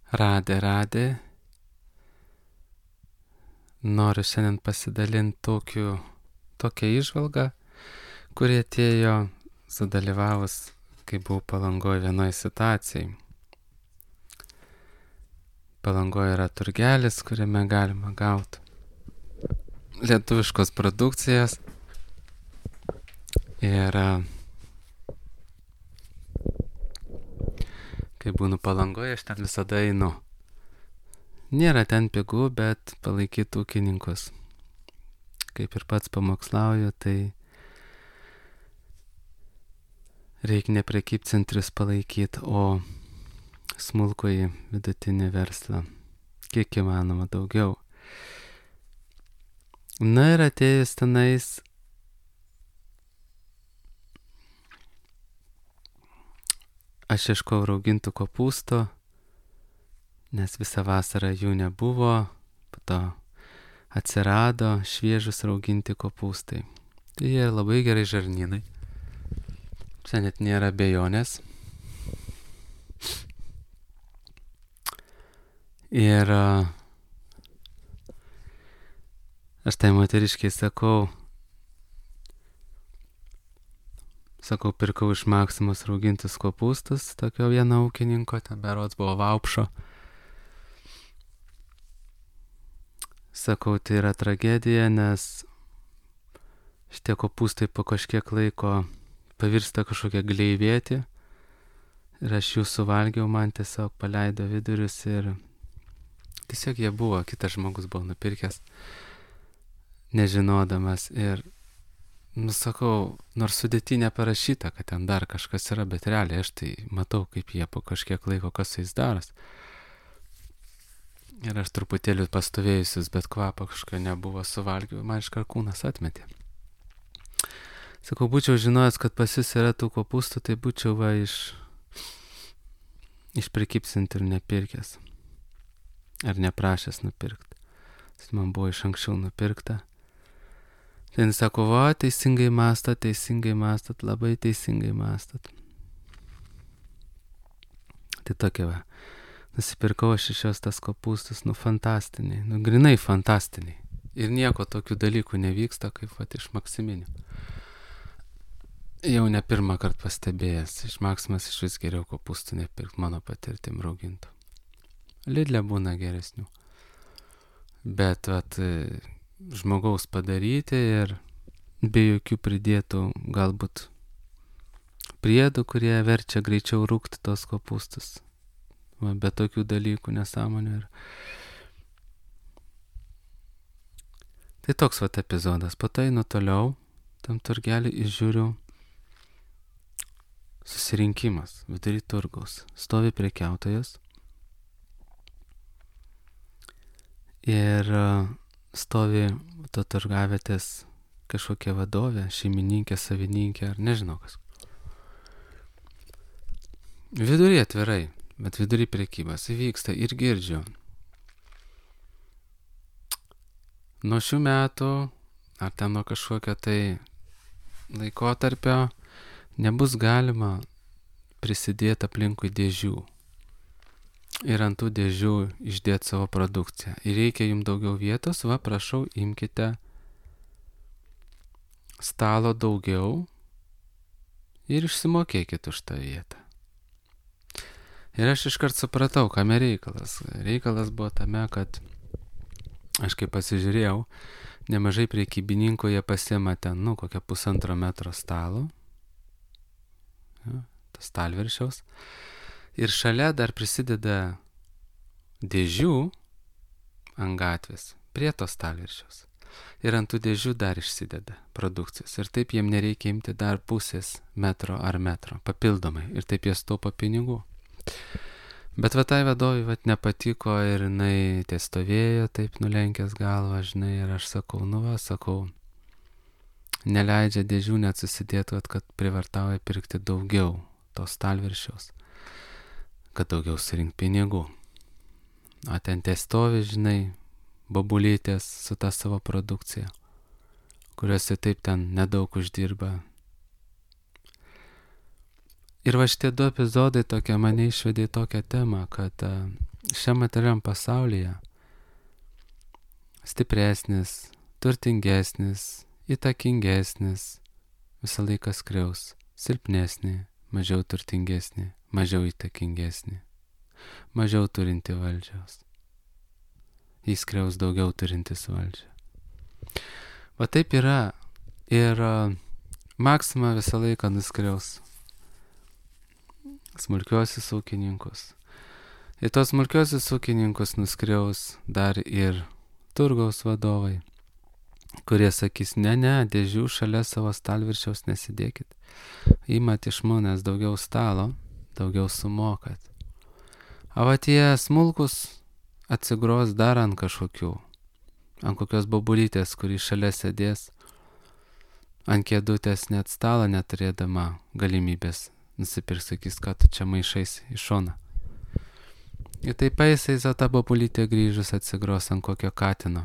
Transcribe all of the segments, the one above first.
Radė. Noriu šiandien pasidalinti tokią įžvalgą, kuri atėjo sudalyvavus, kai buvau Palangoje vienoje situacijai. Palangoje yra turgelis, kuriame galima gauti lietuviškos produkcijos. Ir kai būnu Palangoje, aš ten visada einu. Nėra ten pigu, bet palaikyti ūkininkus. Kaip ir pats pamokslauju, tai reikia ne prekybcentrius palaikyti, o smulkųjį vidutinį verslą. Kiek įmanoma daugiau. Na ir atėjus tenais, aš ieškojau raugintų kopūstų, nes visą vasarą jų nebuvo, po to atsirado šviežus rauginti kopūstai. Tai jie labai gerai žarnynai. Čia net nėra abejonės. Ir aš tai moteriškiai sakau, pirkau iš Maksimos raugintus kopūstus, tokio vieno ūkininko, ten berods buvo Vaupšo. Sakau, tai yra tragedija, nes šitie kopūstai po kažkiek laiko pavirsta kažkokia gleivėti. Ir aš jų suvalgiau, man tiesiog paleido vidurius ir tiesiog jie buvo, kitas žmogus buvo nupirkęs, nežinodamas. Ir, sakau, nors sudėty neparašyta, kad ten dar kažkas yra, bet realiai aš tai matau, kaip jie po kažkiek laiko kas jais daros. Ir aš truputėlį pastovėjusius, bet kvapo kažką nebuvo, suvalgiau, man iškart kūnas atmetė. Sakau, būčiau žinojęs, kad pas jūs yra tų kopūstų, tai būčiau iš prekybcentrių nepirkęs. Ar neprašęs nupirkti. Tai man buvo iš anksčiau nupirkta. Tai jis sako, teisingai mąstat, labai teisingai mąstat. Tai tokia nusipirkau aš iš jos tas kopūstus, fantastiniai, grinai fantastiniai. Ir nieko tokių dalykų nevyksta, kaip iš Maksiminių. Jau ne pirmą kartą pastebėjęs, iš Maksimas iš vis geriau kopūstų nepirkt, mano patirtim raugintų. Lidle būna geresnių. Bet žmogaus padaryti ir be jokių pridėtų galbūt priedų, kurie verčia greičiau rūgti tos kopūstus. Be tokių dalykų, nesąmonių. Tai toks epizodas. Po to einu toliau, tam turgelį išžiūriu susirinkimas vidury turgaus. Stovi prekiautojas ir stovi to turgavietės kažkokia vadovė, šeimininkė, savininkė ar nežinau kas. Vidury atvirai, bet vidury prekybos įvyksta ir girdžiu. Nuo šių metų, ar ten nuo kažkokio tai laikotarpio, nebus galima prisidėti aplinkui dėžių. Ir ant tų dėžių išdėti savo produkciją. Ir reikia jums daugiau vietos, prašau, imkite stalo daugiau ir išsimokėkit už tą vietą. Ir aš iškart supratau, kame reikalas. Reikalas buvo tame, kad aš kai pasižiūrėjau, nemažai prekybininkų jie pasiema ten, kokią 1,5 metro stalo, tas stalviršiaus, ir šalia dar prisideda dėžių ant gatvės prie to stalviršiaus. Ir ant tų dėžių dar išsideda produkcijos. Ir taip jiem nereikia imti dar 0,5 metro ar metro papildomai. Ir taip jie taupo pinigų. Bet tai vadovai nepatiko ir jinai stovėjo taip nulenkęs galvą, žinai, ir aš sakau, neleidžia dėžių net susidėti, kad privartauja pirkti daugiau tos stalviršiaus, kad daugiau surinkti pinigų. O ten stovi, žinai, bobulytės su ta savo produkcija, kuriuose taip ten nedaug uždirba. Ir šitie 2 epizodai mane išvedė į tokią temą, kad šiam materialiam pasaulyje stipresnis, turtingesnis, įtakingesnis visą laiką skriaus silpnesnį, mažiau turtingesnį, mažiau įtakingesnį, mažiau turinti valdžios. Jis skriaus daugiau turintis valdžią. Va taip yra. Ir Maksima visą laiką nuskriaus smulkiuosius ūkininkus. Ir tos smulkiuosius ūkininkus nuskriaus dar ir turgaus vadovai, kurie sakys, ne, dėžių šalia savo stalviršiaus nesidėkit. Imat iš manęs daugiau stalo, daugiau sumokat. O va tie smulkus atsigros dar ant kažkokių, ant kokios bobulytės, kuri šalia sėdės, ant kėdutės net stalą neturėdama galimybės nusipirks, sakys, kad tu čia maišais į šoną. Ir taip jisai za tą bobulytę grįžus atsigros ant kokio katino,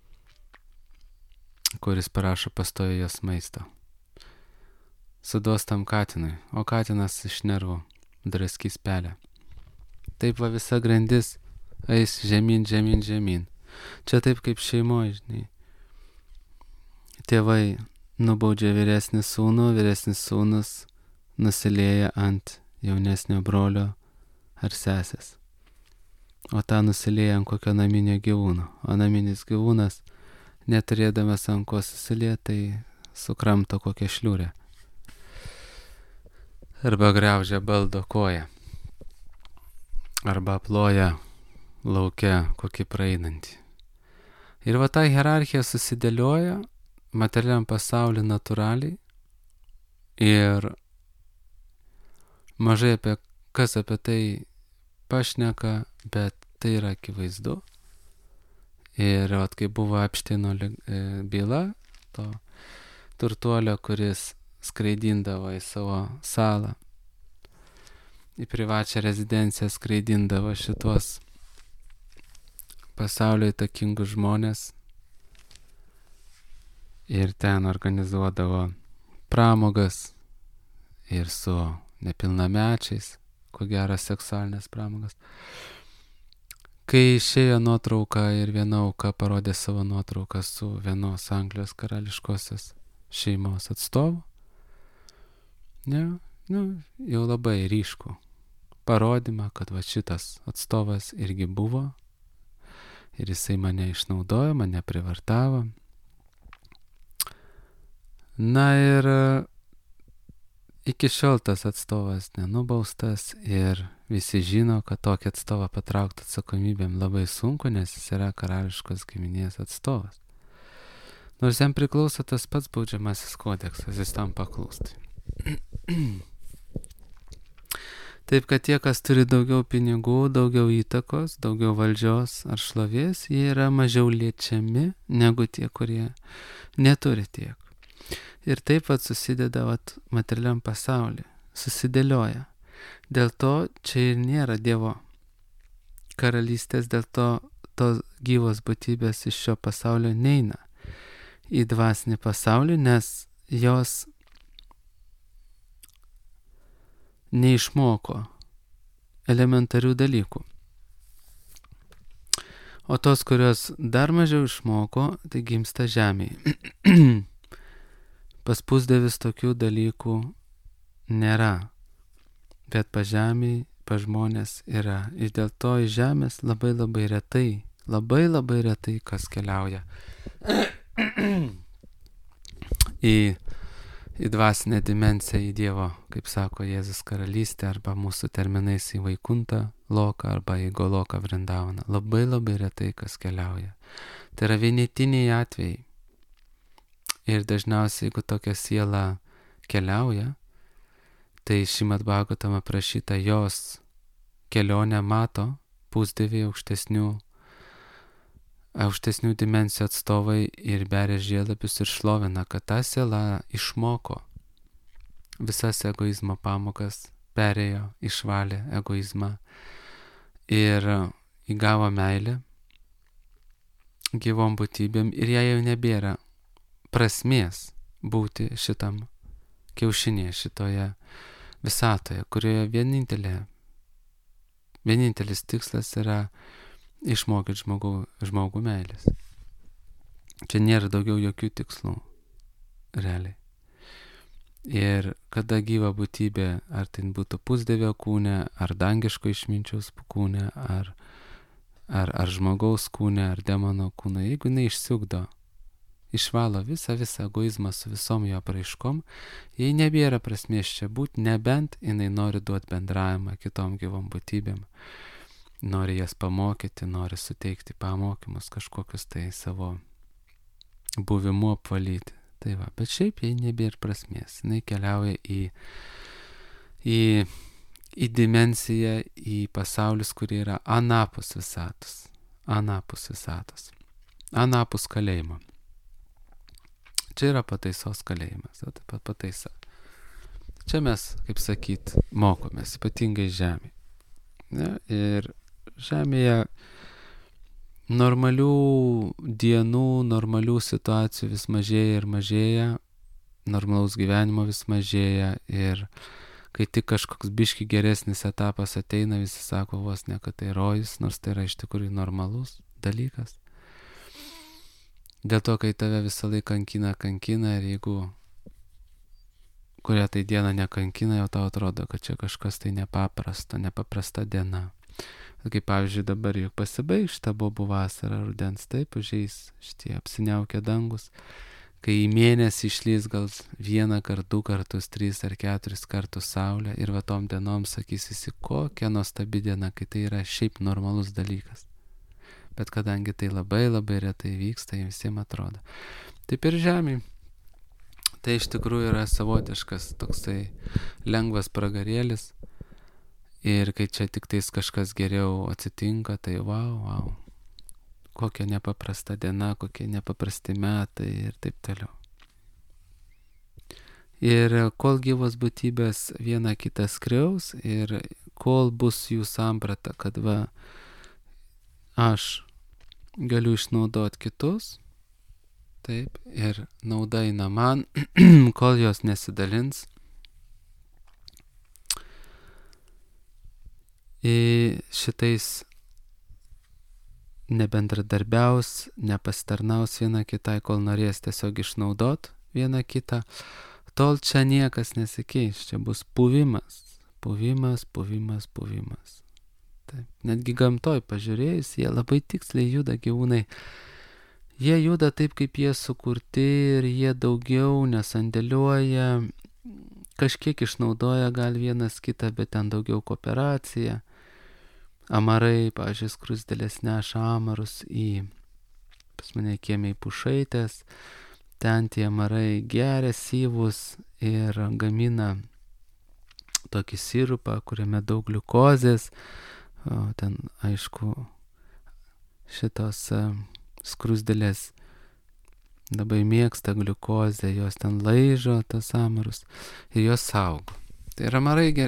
kuris parašo pastojo jos maisto. Suduos tam katinui, o katinas iš nervų draskys pelę. Taip va visa grandis eis žemyn. Čia taip kaip šeimoje, žinai. Tėvai nubaudžia vyresnis sūnus nusilieja ant jaunesnio brolio ar sesės. O tą nusilieja ant kokio naminio gyvūno. O naminis gyvūnas, neturėdamas ant ko susilieti, tai sukramto kokią šliūrę. Arba graužia baldo koją. Arba ploja lauke kokį praeinantį. Ir va ta hierarchija susidėlioja materialiam pasauliu natūraliai. Ir mažai kas apie tai pašneka, bet tai yra akivaizdu. Ir kai buvo Epšteino byla, to turtuolio, kuris skraidindavo į savo salą, į privačią rezidenciją skraidindavo šitos pasaulio įtakingus žmonės ir ten organizuodavo pramogas ir su nepilnamečiais, ko gero seksualinės pramogas. Kai išėjo nuotrauka ir viena auka parodė savo nuotrauką su vienos Anglijos karališkosios šeimos atstovu, jau labai ryškų parodymą, kad va šitas atstovas irgi buvo ir jisai mane išnaudojo, mane privartavo. Na ir iki šiol tas atstovas nenubaustas ir visi žino, kad tokį atstovą patraukti atsakomybėm labai sunku, nes jis yra karališkos giminės atstovas. Nors jam priklauso tas pats baudžiamasis kodeksas, jis tam paklūsta. Taip, kad tie, kas turi daugiau pinigų, daugiau įtakos, daugiau valdžios ar šlovės, jie yra mažiau liečiami negu tie, kurie neturi tiek. Ir taip pat susideda materialiam pasauliu, susidėlioja. Dėl to čia ir nėra Dievo karalystės, dėl to tos gyvos būtybės iš šio pasaulio neina į dvasinį pasaulį, nes jos neišmoko elementarių dalykų. O tos, kurios dar mažiau išmoko, tai gimsta žemėje. Pas pusdievius tokių dalykų nėra, bet pa žemėje, pa žmonės yra. Ir dėl to iš žemės labai retai kas keliauja į dvasinę dimensiją, į Dievo, kaip sako Jėzus, karalystę, arba mūsų terminais į Vaikuntą loką, arba į Goloką Vrindavaną. Labai retai kas keliauja. Tai yra vienetiniai atvejai. Ir dažniausiai, jeigu tokia siela keliauja, tai Šrimad Bhagavatam aprašyta jos kelionę mato pusdieviai aukštesnių dimensijų atstovai ir beria žiedlapius ir šlovina, kad ta siela išmoko visas egoizmo pamokas, perėjo, išvalė egoizmą ir įgavo meilę gyvom būtybėm ir jai jau nebėra prasmės būti šitam kiaušinėje, šitoje visatoje, kurioje vienintelė vienintelis tikslas yra išmokyti žmogų meilės. Čia nėra daugiau jokių tikslų, realiai. Ir kada gyva būtybė, ar tai būtų pusdevio kūne, ar dangiško išminčiaus kūne, ar žmogaus kūne, ar demono kūne, jeigu jinai išsiugdo, išvalo visą egoizmą su visom jo apraiškom, jai nebėra prasmės čia būti, nebent jinai nori duoti bendravimą kitom gyvom būtybėm, nori jas pamokyti, nori suteikti pamokymus, kažkokius tai savo buvimu apvalyti. Tai va, bet šiaip jai nebėra prasmės. Jinai keliauja į dimensiją, į pasaulius, kurie yra anapus visatos. Anapus kalėjimo. Čia yra pataisos kalėjimas, taip pat pataisa. Čia mes, kaip sakyt, mokomės, ypatingai žemėje. Ne? Ir žemėje normalių dienų, normalių situacijų vis mažėja ir mažėja, normalaus gyvenimo vis mažėja ir kai tik kažkoks biški geresnis etapas ateina, visi sako vos ne, kad tai rojus, nors tai yra iš tikrųjų normalus dalykas. Dėl to, kai tave visą laiką kankina ir jeigu kurią tai dieną nekankina, jau tau atrodo, kad čia kažkas tai nepaprasta diena. Kaip pavyzdžiui dabar juk pasibaigs šitą bobų vasarą, rudens, taip užeis šitie apsiniaukę dangus, kai į mėnesį išlys gal 1 kart, 2 kartus, 3 ar 4 kartus saulė ir va tom dienom sakys visi, kokia nuostabi diena, kai tai yra šiaip normalus dalykas. Bet kadangi tai labai retai vyksta, visiems atrodo. Taip ir žemė. Tai iš tikrųjų yra savotiškas toksai lengvas pragarėlis. Ir kai čia tik tais kažkas geriau atsitinka, tai wow, kokia nepaprasta diena, kokie nepaprasti metai ir taip toliau. Ir kol gyvos būtybės viena kitą skriaus ir kol bus jų samprata, kad va, aš galiu išnaudoti kitus, taip, ir nauda eina man, kol jos nesidalins, šitais nebendradarbiaus, nepasitarnaus viena kitai, kol norės tiesiog išnaudot viena kitą, tol čia niekas nesikeis, čia bus puvimas. Taip. Netgi gamtoj pažiūrėjus, jie labai tiksliai juda gyvūnai. Jie juda taip, kaip jie sukurti ir jie daugiau nesandėliuoja, kažkiek išnaudoja gal vienas kitą, bet ten daugiau kooperacija. Amarai, pavyzdžiui, skruzdėlės neša amarus pas mane kieme į Pušaitės, ten tie amarai geria syvus ir gamina tokį sirupą, kuriame daug gliukozės, ten aišku šitos skruzdėlės labai mėgsta gliukozę, jos ten laižo tas amarus ir jos saugo. Tai ir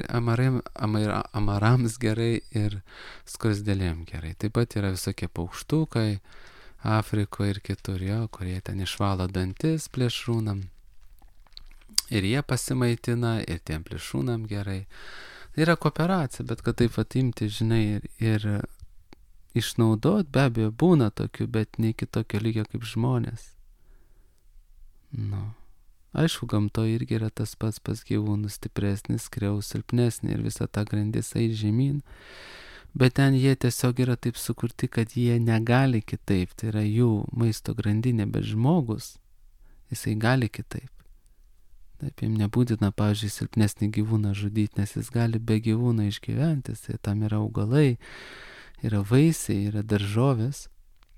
amarams gerai ir skruzdėlėm gerai. Taip pat yra visokie paukštukai Afrikoje ir kitur, kurie ten išvalo dantis plėšrūnam. Ir jie pasimaitina, ir tiem plėšrūnam gerai. Tai yra kooperacija, bet kad taip atimti, žinai, ir išnaudot, be abejo, būna tokių, bet ne kitokio lygio kaip žmonės. Aišku, gamtoje irgi yra tas pats pas gyvūnus, stipresnis, skriaus, silpnesnį ir visą tą grandis eis žemyn, bet ten jie tiesiog yra taip sukurti, kad jie negali kitaip, tai yra jų maisto grandinė, bet žmogus, jisai gali kitaip. Taip, jam nebūtina, pavyzdžiui, silpnesnį gyvūną žudyti, nes jis gali be gyvūno išgyventi, tai tam yra augalai, yra vaisiai, yra daržovės.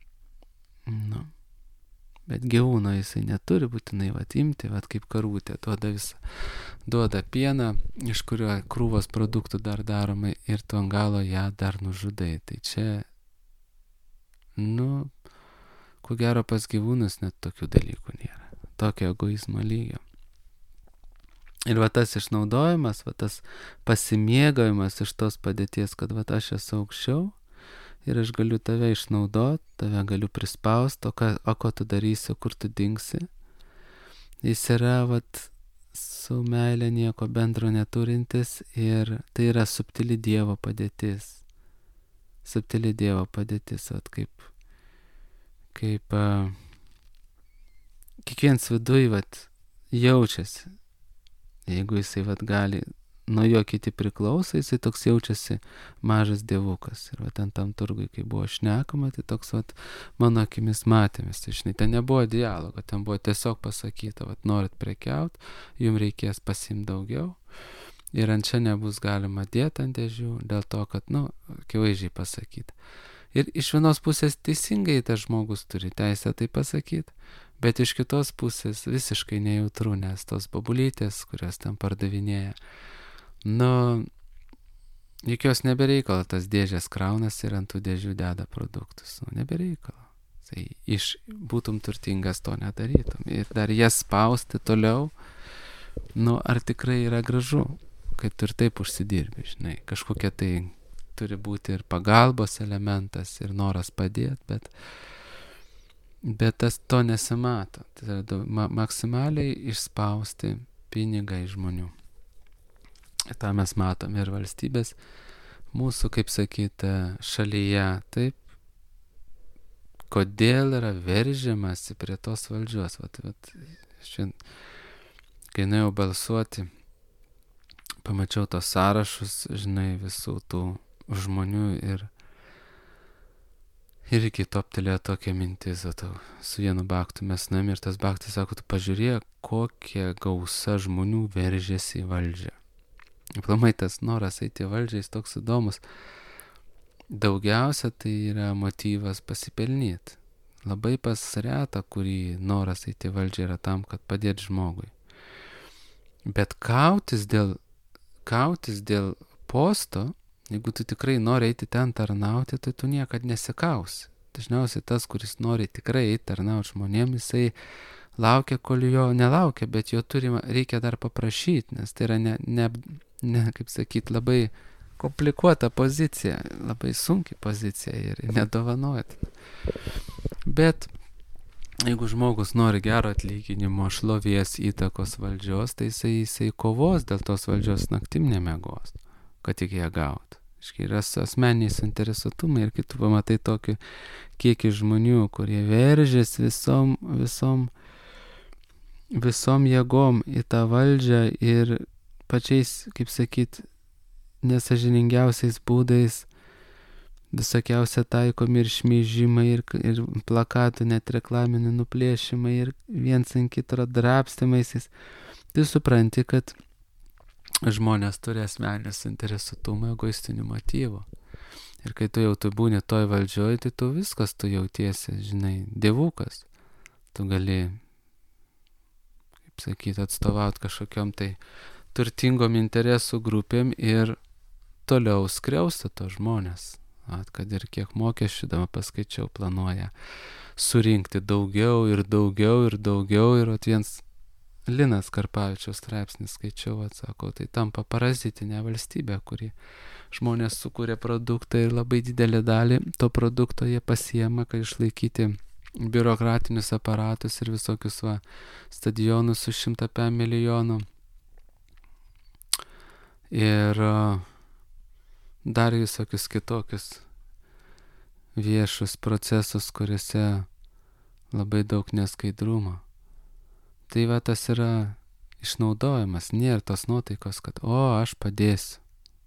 Bet gyvūno jisai neturi būtinai imti, kaip karvutė, duoda pieną, iš kurio krūvos produktų dar daromai ir tu ant galo ją dar nužudai. Tai čia, ko gero pas gyvūnus net tokių dalykų nėra, tokio egoizmo lygio. Ir tas išnaudojimas, tas pasimėgavimas iš tos padėties, kad aš esu aukščiau, ir aš galiu tave išnaudoti, tave galiu prispausti, o ko tu darysi, kur tu dingsi. Jis yra su meile nieko bendro neturintis ir tai yra subtili Dievo padėtis. subtili Dievo padėtis, vat kaip kiekvienas viduj vat jaučiasi, jeigu jisai vat gali, nuo jo kiti priklauso, jisai toks jaučiasi mažas dievukas. Ir vat ten tam turgui, kai buvo šnekama, tai toks vat mano akimis matėmės. Tai žinai, ten nebuvo dialogo, ten buvo tiesiog pasakyta, vat norit prekiaut, jums reikės pasiimti daugiau. Ir ant čia nebus galima dėti ant dėžių, dėl to, kad, akivaizdžiai pasakyti. Ir iš vienos pusės teisingai tas žmogus turi teisę tai pasakyti, bet iš kitos pusės visiškai nejautru, nes tos bobulytės, kurios ten pardavinėja, jokios nebereikalo tas dėžės kraunas ir ant tų dėžių deda produktus. Nebereikalo. Tai būtum turtingas, to nedarytum. Ir dar jas spausti toliau, ar tikrai yra gražu, kai tu ir taip užsidirbi, žinai. Kažkokia tai turi būti ir pagalbos elementas, ir noras padėti, bet tas to nesimato. Tai maksimaliai išspausti pinigą iš žmonių. tą mes matom ir valstybės mūsų, kaip sakyti, šalyje. Taip, kodėl yra veržiamasi prie tos valdžios. Šiandien, kai nuėjau balsuoti, pamačiau tos sąrašus, žinai, visų tų žmonių ir irgi toptelėjo tokia mintis, su vienu baktu mes nuėjome ir tas baktas sako, tu pažiūrėk, kokia gausa žmonių veržėsi į valdžią. Aplamai tas noras eiti į valdžią, jis toks įdomus. Daugiausia tai yra motyvas pasipelnyti. Labai pas retą, kurį noras eiti į valdžią yra tam, kad padėti žmogui. Bet kautis dėl posto, jeigu tu tikrai nori eiti ten tarnauti, tai tu niekad nesikausi. Dažniausiai tas, kuris nori tikrai eiti tarnauti žmonėms, jisai laukia, kol jo nelaukia, bet jo reikia dar paprašyti, nes tai yra kaip sakyti, labai komplikuota pozicija, labai sunki pozicija ir nedovanotina. Bet jeigu žmogus nori gero atlyginimo, šlovės, įtakos, valdžios, tai jisai kovos dėl tos valdžios, naktim nemiegos, kad tik ją gautų. Yra asmeniai suinteresuotumai ir kai tu pamatai tokį kiekį žmonių, kurie veržės visom jėgom į tą valdžią ir pačiais, kaip sakyt, nesažiningiausiais būdais visokiausia taikomi ir šmeižimai, ir plakatų net reklaminių nuplėšimai, ir viens ant kito drabstymaisiais, tai supranti, kad žmonės turi asmeninį suinteresuotumą, egoistinių motyvų. Ir kai tu jau būni toj valdžioj, tai tu viskas, tu jautiesi, žinai, dievukas. Tu gali, kaip sakyti, atstovauti kažkokiom tai turtingom interesų grupėm ir toliau skriausti to žmonės. Kad ir kiek mokesčių, dabar paskaičiau, planuoja surinkti daugiau ir viens Linas Karpavičiaus straipsnis skaičiau, sako, tai tampa parazitinė valstybė, kuri žmonės sukūrė produktą ir labai didelį dalį to produkto jie pasiema, kad išlaikyti biurokratinius aparatus ir visokius stadionus su 100 milijonų. Ir dar visokius kitokius viešus procesus, kuriuose labai daug neskaidrumo. Tai tas yra išnaudojimas, nėra tos nuotaikos, kad aš padėsiu.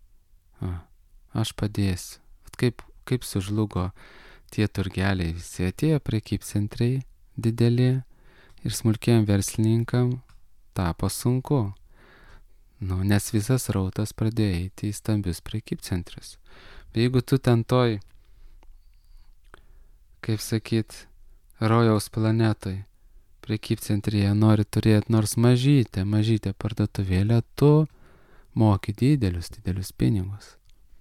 Aš padėsiu. Kaip sužlugo tie turgeliai, visi atėjo prekybcentriai dideli ir smulkiem verslininkam tapo sunku. Nes visas rautas pradėjo eiti į stambius prekybcentrius. Jeigu tu ten toj, kaip sakyt, rojaus planetoj, prekybcentryje nori turėti nors mažytę parduotuvėlę, tu moki didelius pinigus.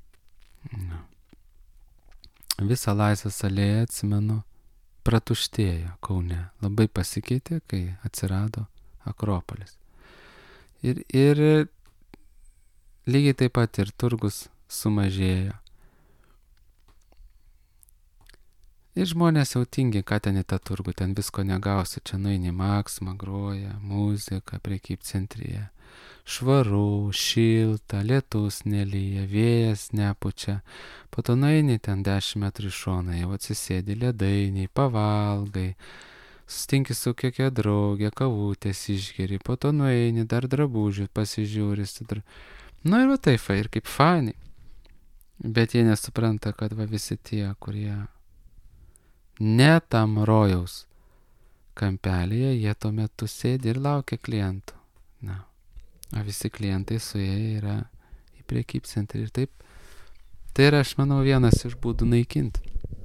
Visą Laisvės alėją, atsimenu, pratuštėjo Kaune. Labai pasikeitė, kai atsirado Akropolis. Ir lygiai taip pat ir turgus sumažėjo. Ir žmonės jau tingi, ką ten į tą turgų, ten visko negausi, čia nueini Maksima, groja, muzika, prekybcentryje. Švaru, šilta, lietus nelyja, vėjas nepučia. Po to nueini ten 10 metrų į šoną, jau atsisėdi ledainiai, pavalgai, sustinki su kokia draugė, kavutės išgeri, po to nueini, dar drabužių pasižiūri. Nu ir va taip, ir kaip fainai. Bet jie nesupranta, kad va visi tie, kurie ne tam rojaus kampelėje, jie tuo metu sėdi ir laukia klientų. Na, o visi klientai suėję yra į prekybcentrį ir taip. Tai yra, aš manau, vienas iš būdų naikinti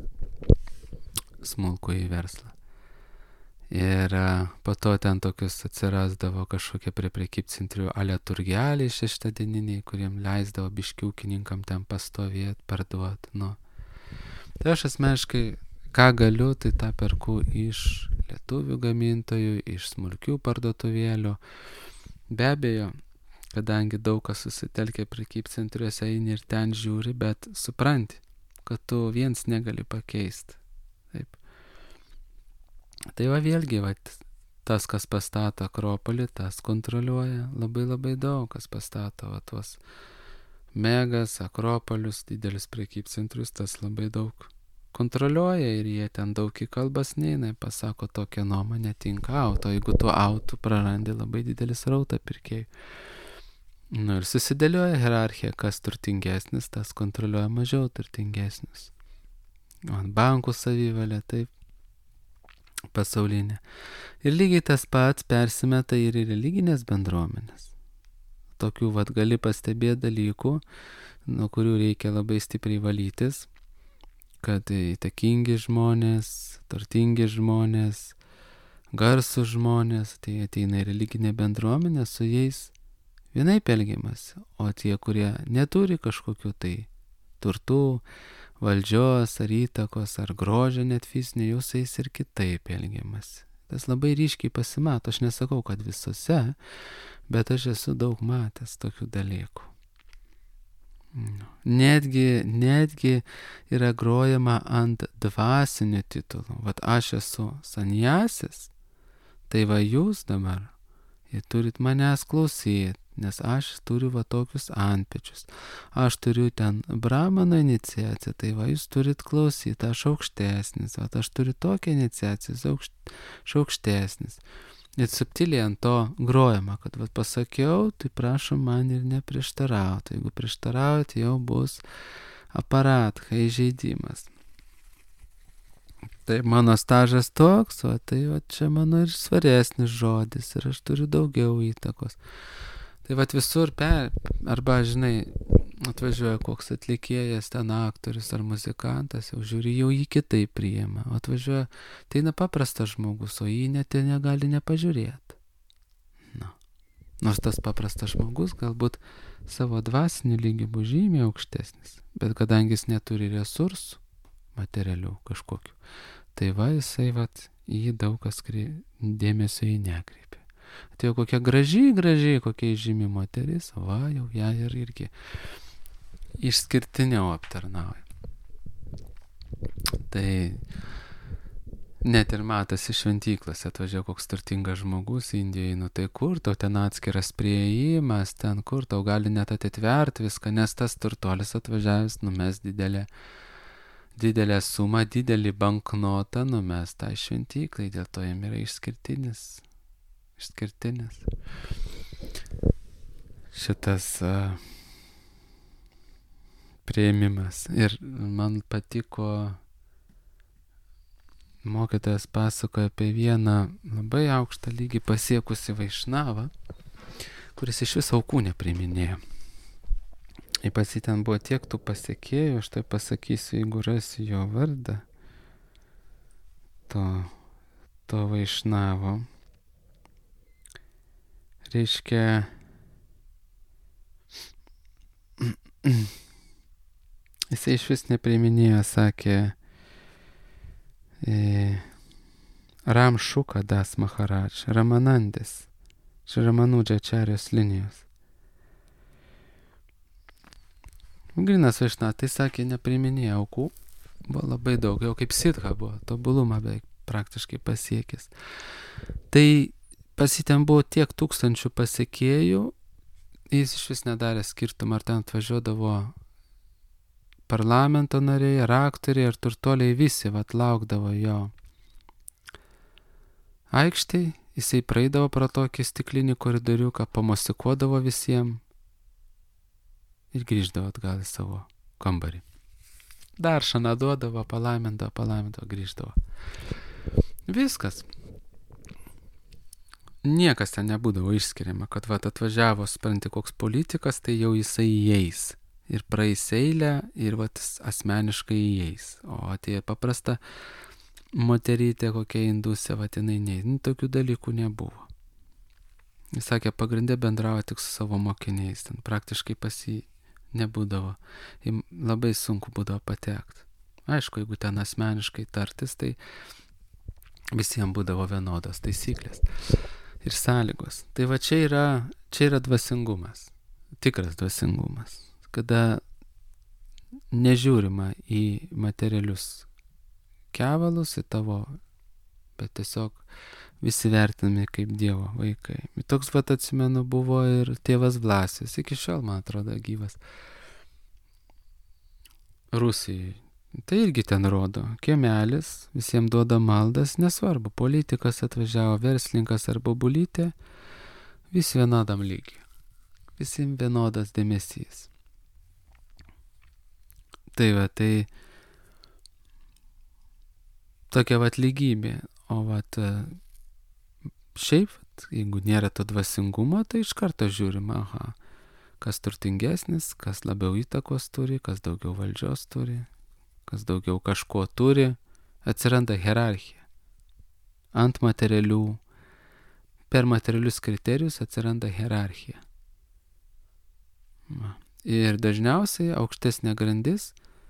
smulkų į verslą. Ir po to ten tokius atsirasdavo kažkokie prie prekybcentrių ale turgeliai šeštadieniniai, kuriem leisdavo biškiukininkam ten pastovėti, parduoti. Nu. Tai aš asmeniškai, ką galiu, tai tą perku iš lietuvių gamintojų, iš smulkių parduotuvėlių. Be abejo, kadangi daug kas susitelkia prekybcentriuose, eini ir ten žiūri, bet supranti, kad tu viens negali pakeisti. Taip. Tai va vėlgi, va, tas, kas pastato Akropolį, tas kontroliuoja labai daug, kas pastato va, tuos megas, Akropolius, didelius prekybcentrius, tas labai daug kontroliuoja ir jie ten daug į kalbas neina, pasako tokią nuomonę tinka auto, jeigu tu autų prarandi labai didelį srautą pirkėjų. Nu ir susidėlioja hierarchija, kas turtingesnis, tas kontroliuoja mažiau turtingesnis. Bankų savivalė, taip, pasaulinė. Ir lygiai tas pats persimeta ir į religinės bendruomenės. Tokių vat gali pastebėti dalykų, nuo kurių reikia labai stipriai valytis, kad įtakingi žmonės, turtingi žmonės, garsūs žmonės, tai ateina į religinę bendruomenę, su jais vienaip elgiamasi, o tie, kurie neturi kažkokių tai turtų, valdžios ar įtakos ar grožio net fizinio, jau su jais ir kitaip elgiamasi. Tas labai ryškiai pasimato, aš nesakau, kad visose, bet aš esu daug matęs tokių dalykų. Netgi yra grojama ant dvasinių titulų. Vat aš esu sanjasis, tai va jūs dabar, jie turit manęs klausyti, nes aš turiu va tokius antpečius. Aš turiu ten Brahmano iniciaciją, tai va jūs turit klausyti, aš aukštesnis, va aš turiu tokią iniciaciją, aš aukštesnis. Ir subtiliai ant to grojama, kad va pasakiau, tai prašom man ir neprieštarauti. Jeigu prieštarauti, jau bus aparatka, įžeidimas. Tai mano stažas toks, o tai va čia mano ir svaresnis žodis ir aš turiu daugiau įtakos. Tai va visur arba, žinai, atvažiuoja koks atlikėjas, ten aktorius ar muzikantas, jau žiūri, jau jį kitaip priima. Atvažiuoja, tai paprastas žmogus, o jį net negali nepažiūrėti. Na. Nors tas paprastas žmogus galbūt savo dvasiniu lygiu bus žymiai aukštesnis, bet kadangi jis neturi resursų, materialių kažkokių, tai va jisai jį daug kas dėmesio jį nekreipia. Atėjo kokia gražiai, kokia žymi moteris, va jau ją ir irgi išskirtiniau aptarnauja. Tai net ir matosi šventyklose, atvažiavo koks turtingas žmogus Indijoje, nu tai kur tau ten atskiras priėjimas, ten kur tau gali net atitverti viską, nes tas turtuolis atvažiavęs numes didelę sumą, didelį banknotą numes tai šventyklai, dėl to jam yra išskirtinis šitas priėmimas. Ir man patiko, mokytojas pasakoja apie vieną labai aukštą lygį pasiekusi vaišnavą, kuris iš viso aukų nepriiminėjo. Ir pas jį ten buvo tiek tų pasiekėjų, aš tai pasakysiu, jeigu rasiu jo vardą, to vaišnavo. Reiškia, jisai iš vis nepriiminėjo, sakė, Ramšuka Das Maharaj, Ramanandis, iš Ramanudžačarijos linijos. Grinas vaišnavas, tai sakė, nepriiminėjo aukų, Buvo labai daug, jau kaip sitha buvo, tobulumą beveik praktiškai pasiekęs. Tai pas jį ten buvo tiek tūkstančių pasekėjų, jis iš vis nedarė skirtumą, ar ten atvažiuodavo parlamento nariai, ar aktoriai, ar turtuoliai, visi laukdavo jo aikštėj, jisai praeidavo pro tokį stiklinį koridoriuką, pamosikuodavo visiems ir grįždavo atgal į savo kambarį. Dar šaną duodavo, palaimindavo, grįždavo. Viskas. Niekas ten nebūdavo išskiriama, kad atvažiavo, supranti, koks politikas, tai jau jisai įeis. Ir praeis eilę, ir asmeniškai įeis. O atėjo paprasta moterytė, kokia indusė, jinai neįs. Tokių dalykų nebuvo. Jis sakė, pagrindė bendravo tik su savo mokiniais. Ten praktiškai pas jį nebūdavo. Labai sunku būdavo patekti. Aišku, jeigu ten asmeniškai tartis, tai visiems būdavo vienodos taisyklės ir sąlygos. Tai čia yra dvasingumas. Tikras dvasingumas. Kada nežiūrima į materialius kevalus, į tavo, bet tiesiog visi vertinami kaip Dievo vaikai. Toks atsimenu buvo ir tėvas Vlasis, iki šiol, man atrodo, gyvas. Rusijai. Tai irgi ten rodo. Kiemelis, visiems duoda maldas, nesvarbu, politikas atvažiavo, verslininkas ar bobulytė, visi vienodam lygiai. Visiems vienodas dėmesys. Tai tokia lygybė. O šiaip, jeigu nėra to dvasingumo, tai iš karto žiūrima, kas turtingesnis, kas labiau įtakos turi, kas daugiau valdžios turi, kas daugiau kažko turi, atsiranda hierarchija. Ant materialių, per materialius kriterijus atsiranda hierarchija. Ir dažniausiai aukštesnė grandis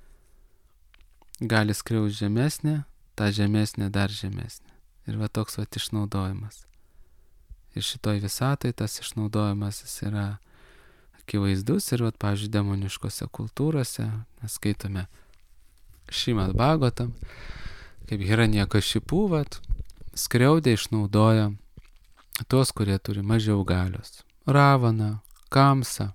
gali skriaus žemesnė, ta žemesnė dar žemesnė. Ir toks išnaudojimas. Ir šitoj visatoj tas išnaudojimas jis yra akivaizdus ir pavyzdžiui, demoniškose kultūrose mes skaitome Šrimad Bhagavatam, kaip Hiranyakashipu skriaudė, išnaudoja tuos, kurie turi mažiau galios. Ravana, Kamsa.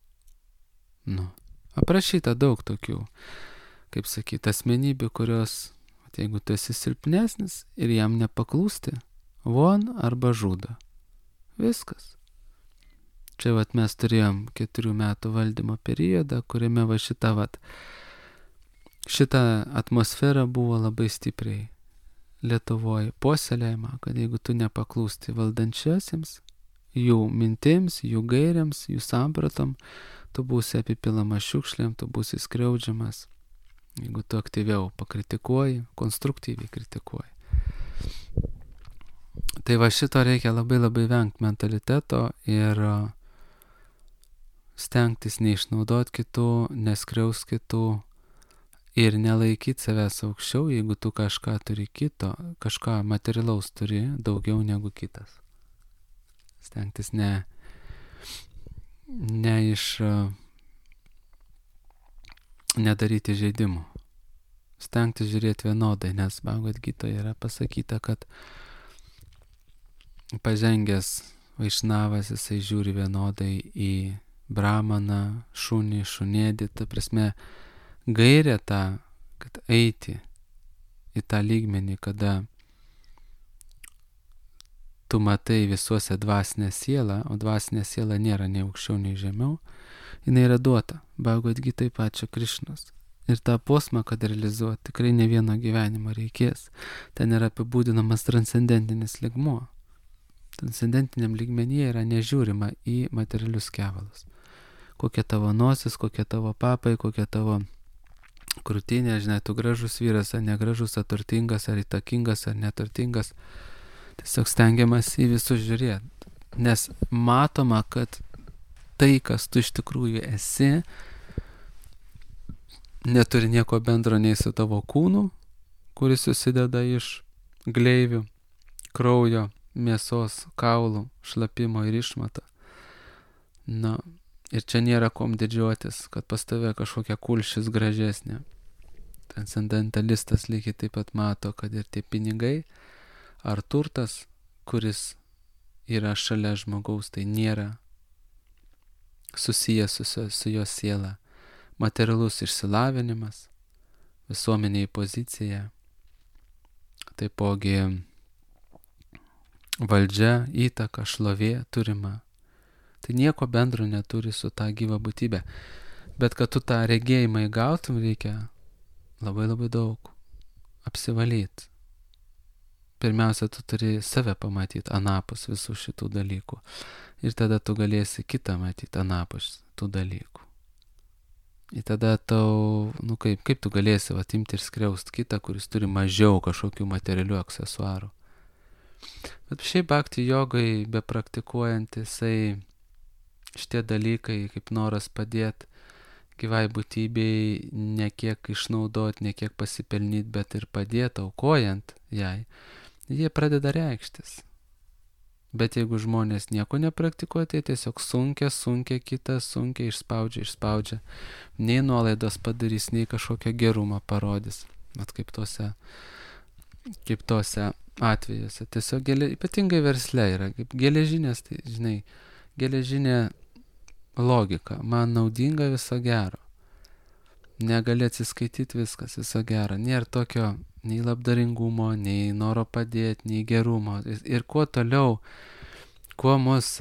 Aprašyta daug tokių, kaip sakyt, asmenybių, kurios, jeigu tu esi silpnesnis ir jam nepaklūsti, von arba žudo. Viskas. Čia mes turėjom 4 metų valdymo periodą, kuriame šita atmosfera buvo labai stipriai Lietuvoje puoselėjama, kad jeigu tu nepaklūsti valdančiesiems, jų mintims, jų gairiams, jų sampratom, tu būsi apipilamas šiukšlėm, tu būsi skriaudžiamas. Jeigu tu aktyviau pakritikuoji, konstruktyviai kritikuoji. Tai šito reikia labai labai vengti mentaliteto ir stengtis neišnaudoti kitų, neskriaus kitų ir nelaikyti savęs aukščiau, jeigu tu kažką turi kito, kažką materialaus turi daugiau negu kitas. Stengtis nedaryti žaidimų. Stengtis žiūrėti vienodai, nes Bhagavad Gitoje yra pasakyta, kad pažengęs vaišnavas jisai žiūri vienodai į brahmaną, šunį, šunėdį, ta prasme gairė tą, kad eiti į tą lygmenį, kada tu matai visuose dvasinę sielą, o dvasinė siela nėra nei aukščiau, nei žemiau, jinai yra duota Bhagavad Gitai pačio Krišnos. Ir tą posmą, kad realizuoti, tikrai ne vieno gyvenimo reikės. Ten yra apibūdinamas transcendentinis lygmuo. Transcendentiniam lygmenyje yra nežiūrima į materialius kevalus. Kokia tavo nosis, kokia tavo papai, kokia tavo krūtinė, žinai, tu gražus vyras, ar negražus, ar turtingas, ar įtakingas, ar neturtingas. Tiesiog stengiamas į visus žiūrėti. Nes matoma, kad tai, kas tu iš tikrųjų esi, neturi nieko bendro nei su tavo kūnu, kuris susideda iš gleivių, kraujo, mėsos, kaulų, šlapimo ir išmato. Ir čia nėra kom didžiuotis, kad pas tave kažkokia kulšis gražesnė. Transcendentalistas lygiai taip pat mato, kad ir tie pinigai ar turtas, kuris yra šalia žmogaus, tai nėra susijęs su jo siela. Materialus išsilavinimas, visuomeniai pozicija, taipogi valdžia, įtaka, šlovė turima. Tai nieko bendro neturi su ta gyva būtybė. Bet kad tu tą regėjimą įgautum, reikia labai labai daug apsivalyti. Pirmiausia, tu turi save pamatyti anapus visų šitų dalykų. Ir tada tu galėsi kitą matyti anapus tų dalykų. Ir tada tau, kaip tu galėsi imti ir skriaust kitą, kuris turi mažiau kažkokių materialių aksesuarų. Bet šiaip bhakti jogai, bepraktikuojant, jisai šitie dalykai, kaip noras padėti gyvai būtybei, ne kiek išnaudoti, ne kiek pasipelnyti, bet ir padėti, aukojant jai, jie pradeda reikštis. Bet jeigu žmonės nieko nepraktikuoja, tai tiesiog sunkia kitą, sunkiai išspaudžia. Nei nuolaidos padarys, nei kažkokią gerumą parodys. Mat kaip tose atvejuose. Tiesiog ypatingai versle yra, kaip geležinės, tai žinai, geležinė logika. Man naudinga viso gero. Negali atsiskaityti viskas, viso gero. Nėra tokio nei labdaringumo, nei noro padėti, nei gerumo. Ir kuo toliau, kuo mus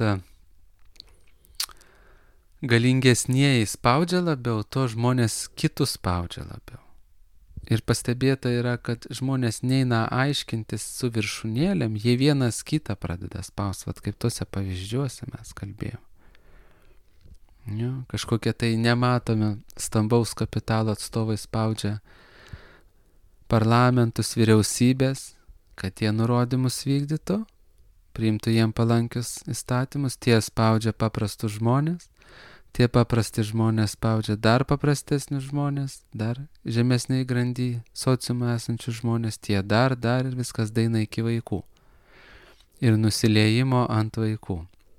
galingesnieji spaudžia labiau, to žmonės kitus spaudžia labiau. Ir pastebėta yra, kad žmonės neina aiškintis su viršūnėlėm, jie vienas kitą pradeda spausti, vat kaip tose pavyzdžiuose mes kalbėjome. Kažkokie tai nematomi stambaus kapitalo atstovai spaudžia parlamentus, vyriausybės, kad jie nurodymus vykdytų, priimtų jiem palankius įstatymus, tie spaudžia paprastus žmonės, tie paprasti žmonės spaudžia dar paprastesnius žmonės, dar žemesniai grandy sociumo esančius žmonės, tie dar ir viskas daina iki vaikų. Ir nusileimo ant vaikų.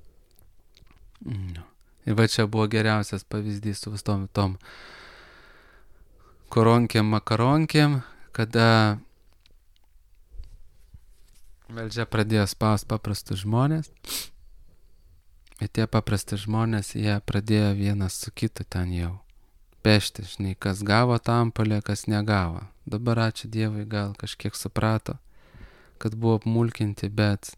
Ir va čia buvo geriausias pavyzdys su tom makaronkėm, kada valdžia pradėjo spaust paprastus žmonės. Ir tie paprasti žmonės, jie pradėjo vienas su kitu ten jau pešti, žinai, kas gavo tampolę, kas negavo. Dabar ačiū Dievui gal kažkiek suprato, kad buvo apmulkinti, bet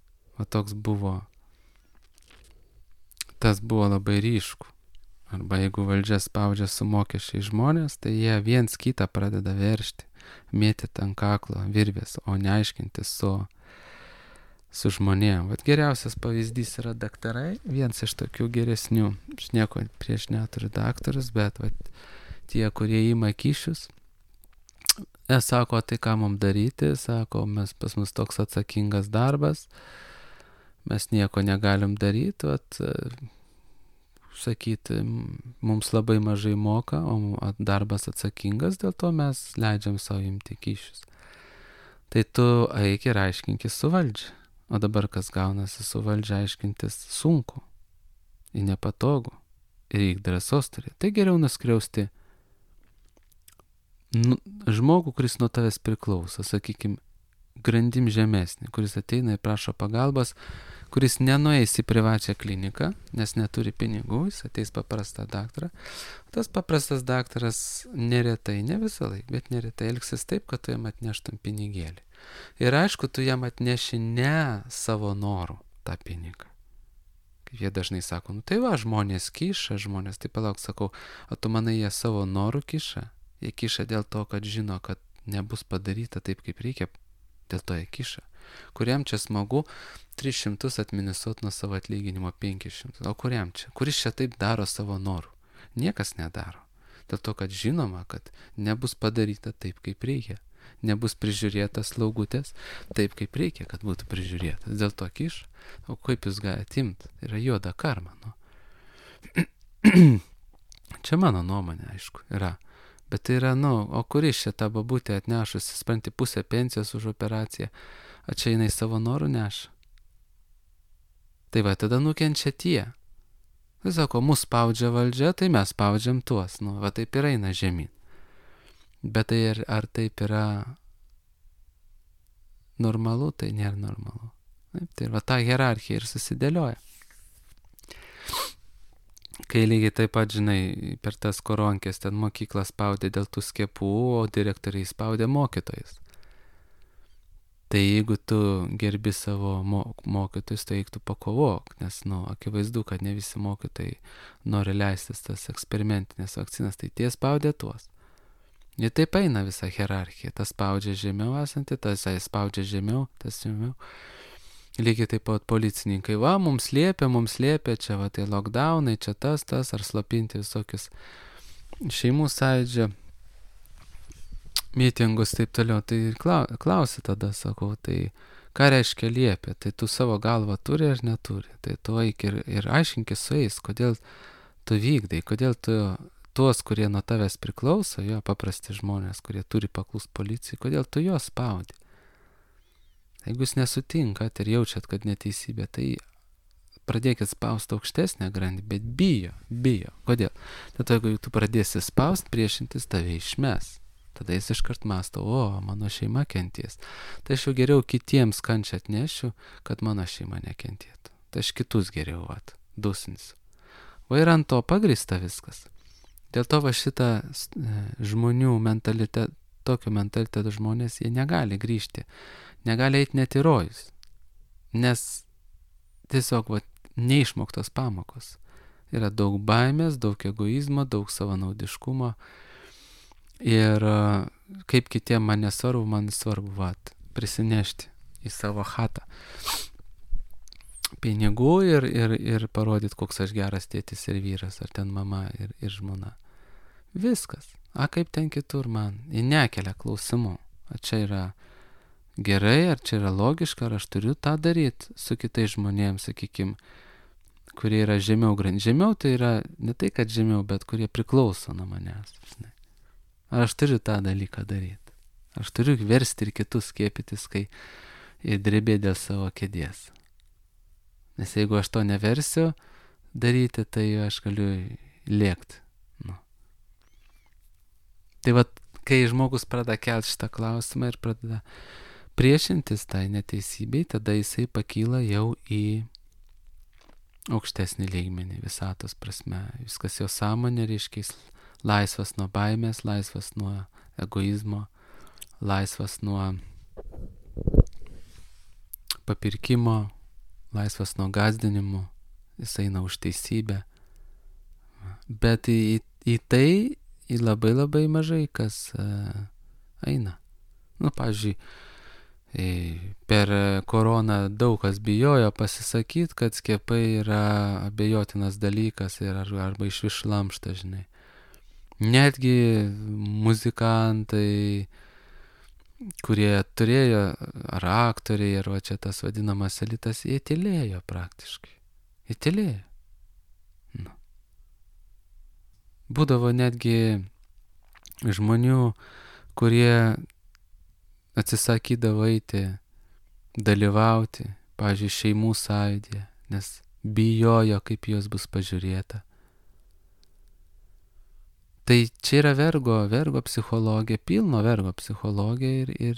tas buvo labai ryšku. Arba jeigu valdžia spaudžia su mokesčiai žmonės, tai jie viens kitą pradeda veršti, mėtyti ant kaklo virvės, o neaiškintis su žmonėm. Vat geriausias pavyzdys yra daktarai, vienas iš tokių geresnių. Aš nieko prieš neturiu daktarus, bet tie, kurie ima kyšius, sako, tai ką mums daryti, sako, pas mus toks atsakingas darbas, mes nieko negalim daryti, sakyti, mums labai mažai moka, o darbas atsakingas, dėl to mes leidžiam savo imti kyšius. Tai tu eik ir aiškinkis su valdžia. O dabar kas gaunasi su valdžia aiškintis sunku, ir nepatogu, ir reik drąsos turėti. Tai geriau nuskriausti žmogų, kuris nuo tavęs priklauso, sakykime, grandim žemesnį, kuris ateina ir prašo pagalbos, kuris nenueis į privačią kliniką, nes neturi pinigų, jis ateis paprastą daktarą. Tas paprastas daktaras neretai, ne visą laiką, bet neretai elgsis taip, kad tu jam atneštum pinigėlį. Ir aišku, tu jam atneši ne savo norų tą pinigą. Kaip jie dažnai sako, tai va, žmonės kiša, tai palauk, sakau, o tu manai, jie savo norų kiša? Jie kiša dėl to, kad žino, kad nebus padaryta taip, kaip reikia, dėl to jie kiša. Kuriam čia smagu 300 administruoti nuo savo atlyginimo 500, o kuriam čia? Kuris čia taip daro savo norų? Niekas nedaro. Dėl to, kad žinoma, kad nebus padaryta taip, kaip reikia. Nebus prižiūrėtas slaugutės taip, kaip reikia, kad būtų prižiūrėtas. Dėl to kiša. O kaip jūs galite atimti? Tai yra juoda karma. Čia mano nuomonė, aišku, yra. Bet tai yra, o kuris čia tą babutę atnešusi, spranti, pusę pensijos už operaciją, o čia jinai savo norų neša. Tai va, tada nukenčia tie. Tai sako, mus spaudžia valdžia, tai mes spaudžiam tuos. Va taip ir eina žemyn. Bet tai ar taip yra normalu, tai nėra normalu. Taip, tai va ta hierarchija ir susidėlioja. Kai lygiai taip pat, žinai, per tas koronkės ten mokyklą spaudė dėl tų skiepų, o direktoriai spaudė mokytojus. Tai jeigu tu gerbi savo mokytojus, tai eik tu pakovok, nes, akivaizdu, kad ne visi mokytojai nori leistis tas eksperimentinės vakcinas, tai tie spaudė tuos. Ir taip eina visa hierarchija, tas spaudžia žemiau esantį, tas spaudžia žemiau, tas žemiau. Lygiai taip pat policininkai, mums liepia, čia tai lockdownai, čia tas, ar slapinti visokius šeimų sąjūdžio mitingus, taip toliau. Tai klausi tada, sakau, tai ką reiškia liepia, tai tu savo galvą turi ar neturi, tai tu eik ir aiškinkis su jais, kodėl tu vykdai, kodėl tu tuos, kurie nuo tavęs priklauso, jo paprasti žmonės, kurie turi paklust policijai, kodėl tu juos spaudi. Jeigu jūs nesutinkat ir jaučiat, kad neteisybė, tai pradėkit spausti aukštesnę grandį, bet bijo. Kodėl? Tada jeigu tu pradėsi spausti, priešintis tave išmes. Tada jis iškart mąsto, mano šeima kenties. Tai aš jau geriau kitiems kančią atnešiu, kad mano šeima nekentėtų. Tai aš kitus geriau dusinsiu. Ir ant to pagrįsta viskas. Dėl to šitą žmonių mentalitetą, tokio mentaliteto žmonės, jie negali grįžti. Negali eiti net į rojus, nes tiesiog neišmoktos pamokos. Yra daug baimės, daug egoizmo, daug savanaudiškumo ir kaip kitiem man nesvarbu, man svarbu prisinešti į savo chatą pinigų ir parodyti, koks aš geras tėtis ir vyras, ar ten mama ir žmona. Viskas. Kaip ten kitur man. Jie nekelia klausimų. Ar čia yra gerai, ar čia yra logiška, ar aš turiu tą daryti su kitais žmonėms, sakykime, kurie yra žemiau. Žemiau tai yra ne tai, kad žemiau, bet kurie priklauso nuo manęs. Ar aš turiu tą dalyką daryti? Aš turiu versti ir kitus skiepytis, ir drebėti dėl savo kėdės. Nes jeigu aš to neversiu daryti, tai aš galiu lėkti. Tai kai žmogus pradeda kelti šitą klausimą ir pradeda priešintis tai neteisybei, tada jisai pakyla jau į aukštesnį lygmenį visatos prasme. Viskas jo sąmonė, reiškia, jis laisvas nuo baimės, laisvas nuo egoizmo, laisvas nuo papirkimo, laisvas nuo gąsdinimų, jis eina už teisybę. Bet į tai labai labai mažai kas eina. Pavyzdžiui, per koroną daug kas bijojo pasisakyti, kad skiepai yra abejotinas dalykas arba iš vis šlamštas, žinai. Netgi muzikantai, kurie turėjo, ar aktoriai, ar čia tas vadinamas elitas, jie tylėjo praktiškai. Jie tylėjo. Būdavo netgi žmonių, kurie atsisakydavo eiti, dalyvauti, pavyzdžiui, šeimų sąjūdyje, nes bijojo, kaip jos bus pažiūrėta. Tai čia yra vergo psichologija, pilno vergo psichologija ir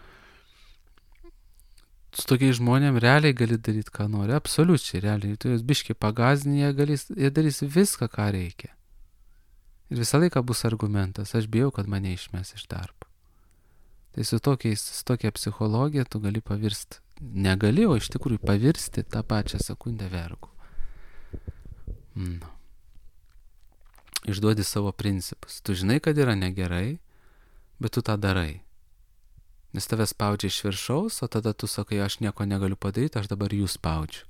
su tokiais žmonėm realiai gali daryti, ką nori, absoliučiai realiai. Tu juos biškai pagazdini, jie darys viską, ką reikia. Ir visą laiką bus argumentas, aš bijau, kad mane išmes iš darbo. Tai su tokia psichologija tu gali pavirsti, negali, o iš tikrųjų pavirsti tą pačią sekundę vergu. Išduodi savo principus. Tu žinai, kad yra negerai, bet tu tą darai. Nes tave spaudžia iš viršaus, o tada tu sakai, aš nieko negaliu padaryti, aš dabar jų spaudžiu.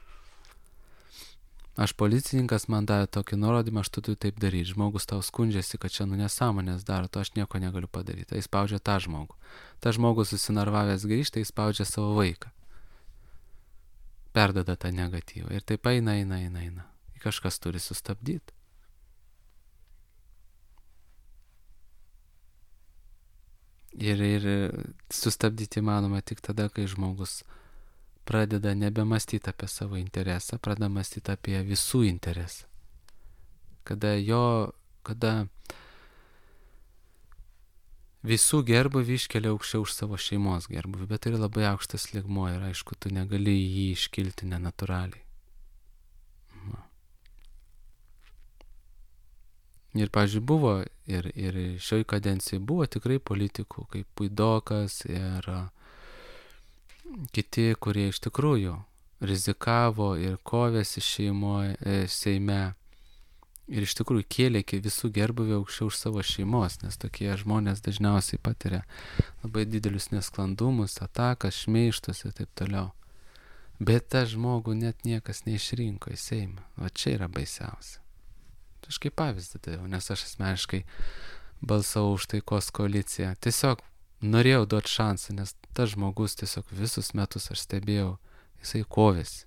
Aš policininkas, man davė tokį nurodymą, aš turiu taip daryti. Žmogus tau skundžiasi, kad čia nesąmonės daro, to aš nieko negaliu padaryti. Tai spaudžia tą žmogų. Ta žmogus susinarvavęs grįžta, jis spaudžia savo vaiką. Perdada tą negatyvą. Ir taip eina. Kažkas turi sustabdyti. Ir sustabdyti įmanoma tik tada, kai žmogus pradeda nebemąstyti apie savo interesą, pradeda mąstyti apie visų interesą. Kada visų gerbuvį iškelia aukščiau už savo šeimos gerbuvį, bet tai yra labai aukštas lygmuo ir aišku, tu negali į jį iškilti nenatūraliai. Ir, pavyzdžiui, buvo ir šioj kadencijai buvo tikrai politikų, kaip Puidokas ir kiti, kurie iš tikrųjų rizikavo ir kovėsi Seime ir iš tikrųjų kėlė iki visų gerbuvį aukščiau už savo šeimos, nes tokie žmonės dažniausiai patiria labai didelius nesklandumus, atakas, šmeižtus ir taip toliau. Bet tą žmogų net niekas neišrinko į Seimą. Va čia yra baisiausia. Aš kaip pavyzdį daviau, nes aš asmeniškai balsavau už taikos koaliciją. Tiesiog norėjau duoti šansą, nes tas žmogus tiesiog visus metus aš stebėjau, jisai kovėsi.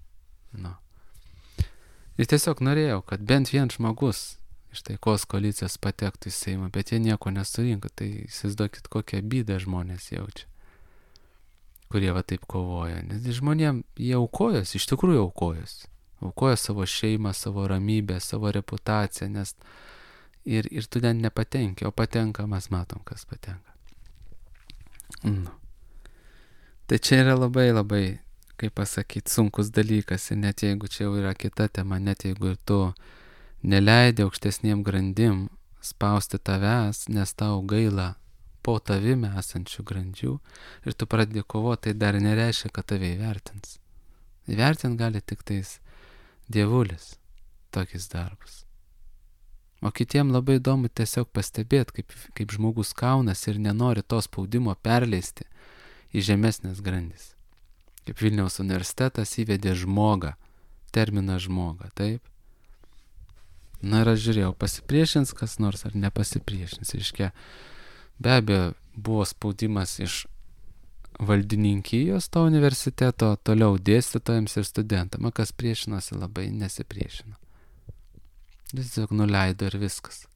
Ir tiesiog norėjau, kad bent vien žmogus iš taikos koalicijos patektų į Seimą, bet jie nieko nesurinko. Tai įsivaizduokit, kokią bydą žmonės jaučia, kurie va taip kovoja. Nes žmonėm jie aukojosi, iš tikrųjų aukojosi. Aukoja savo šeimą, savo ramybę, savo reputaciją, nes ir tu ten nepatenki, o patenka, mes matom, kas patenka. Tai čia yra labai labai, kaip pasakyti, sunkus dalykas ir net jeigu čia jau yra kita tema, net jeigu ir tu neleidai aukštesniem grandim spausti tavęs, nes tau gaila po tavimi esančių grandžių ir tu pradedi kovoti, tai dar nereiškia, kad tave įvertins. Įvertint gali tik tais dievulis tokius darbus. O kitiem labai įdomu tiesiog pastebėti, kaip žmogus kaunasi ir nenori to spaudimo perleisti į žemesnės grandis. Kaip Vilniaus universitetas įvedė žmogą, terminą žmogą, taip? Na ir aš žiūrėjau, pasipriešins kas nors ar nepasipriešins. Reiškia, be abejo, buvo spaudimas iš valdininkijos to universiteto, toliau dėstytojams ir studentam, kas priešinosi labai nesipriešino. Jis tiesiog nuleido ir viskas.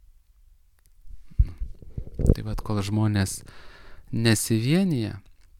Tai vat, kol žmonės nesivienyje,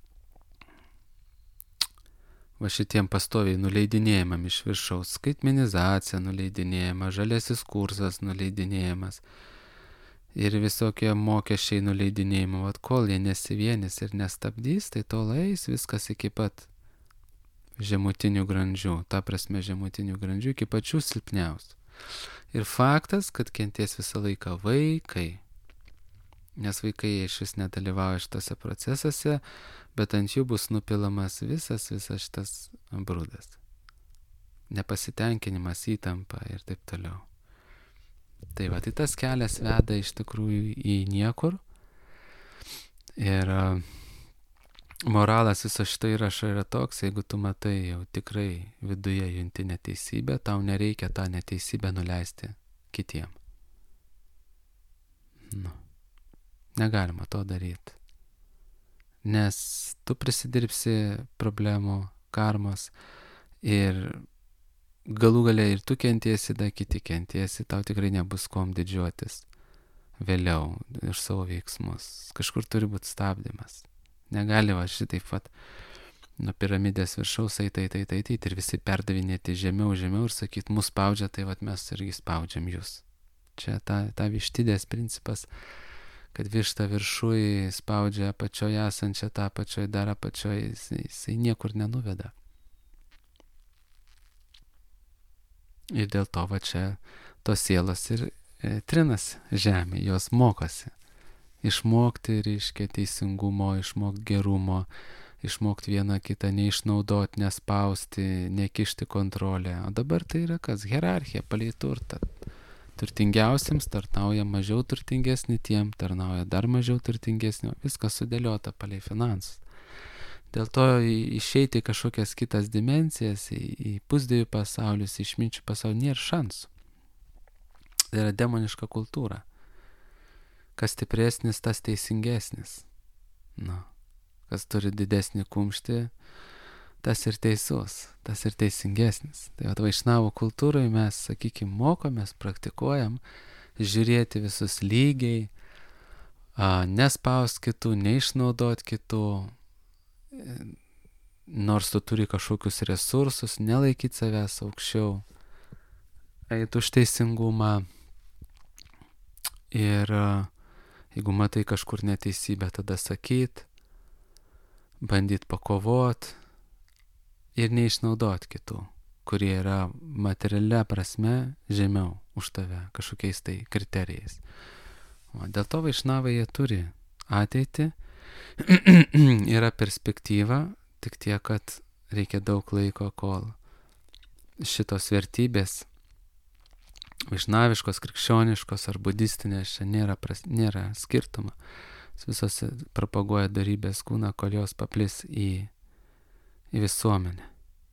va šitiem pastoviai nuleidinėjimam iš viršaus, skaitmenizacija nuleidinėjama, žaliasis kursas nuleidinėjamas, ir visokie mokesčiai nuleidinėjimo, vat kol jie nesivienys ir nestabdys, tai tol eis viskas iki pat žemutinių grandžių, ta prasme žemutinių grandžių iki pačių silpniausių. Ir faktas, kad kentės visą laiką vaikai, nes vaikai iš vis nedalyvauja šitose procesuose, bet ant jų bus nupilamas visas šitas brudas. Nepasitenkinimas, įtampa ir taip toliau. Tai va, tai tas kelias veda iš tikrųjų į niekur. Ir moralas viso šito įrašo yra toks, jeigu tu matai jau tikrai viduje junti neteisybę, tau nereikia tą neteisybę nuleisti kitiem. Negalima to daryti. Nes tu prisidirbsi problemų, karmos ir galų gale ir tu kentiesi, da kiti kentiesi, tau tikrai nebus kuom didžiuotis vėliau iš savo veiksmus. Kažkur turi būti stabdymas. Negali va šitaip pat nuo piramidės viršaus eiti ir visi perdavinėti žemiau ir sakyti, mus spaudžia, tai vat mes irgi spaudžiam jūs. Čia ta vištidės principas, kad višta viršui spaudžia apačioje esančią, tą apačioje dar apačioje, jisai niekur nenuveda. Ir dėl to va čia tos sielos ir trinasi žemė, jos mokosi. Išmokti, reiškia, teisingumo, išmokti gerumo, išmokti vieną kitą neišnaudoti, nespausti, nekišti kontrolę. O dabar tai yra kas? Hierarchija palei turtą. Turtingiausiams tarnauja mažiau turtingesni, tiem tarnauja dar mažiau turtingesni, viskas sudėliota palei finansus. Dėl to išeiti į kažkokias kitas dimensijas, į pusdievių pasaulius, į išminčių pasaulį nėra šansų. Tai yra demoniška kultūra. Kas stipresnis, tas teisingesnis. Kas turi didesnį kumštį, tas ir teisus, tas ir teisingesnis. Tai vat vaišnavų kultūrai mes, sakykime, mokomės, praktikuojam, žiūrėti visus lygiai, nespaust kitų, neišnaudot kitų, nors tu turi kažkokius resursus, nelaikyti savęs aukščiau, eit už teisingumą ir Jeigu matai kažkur neteisybę, tada sakyt, bandyt pakovot ir neišnaudot kitų, kurie yra materialia prasme žemiau už tave kažkokiais tai kriterijais. O dėl to vaišnavai jie turi ateitį, yra perspektyva, tik tiek, kad reikia daug laiko, kol šitos vertybės, vaišnaviškos, krikščioniškos ar budistinės, čia nėra skirtumo. Visos propaguoja dorybės kūną, kol jos paplis į visuomenę.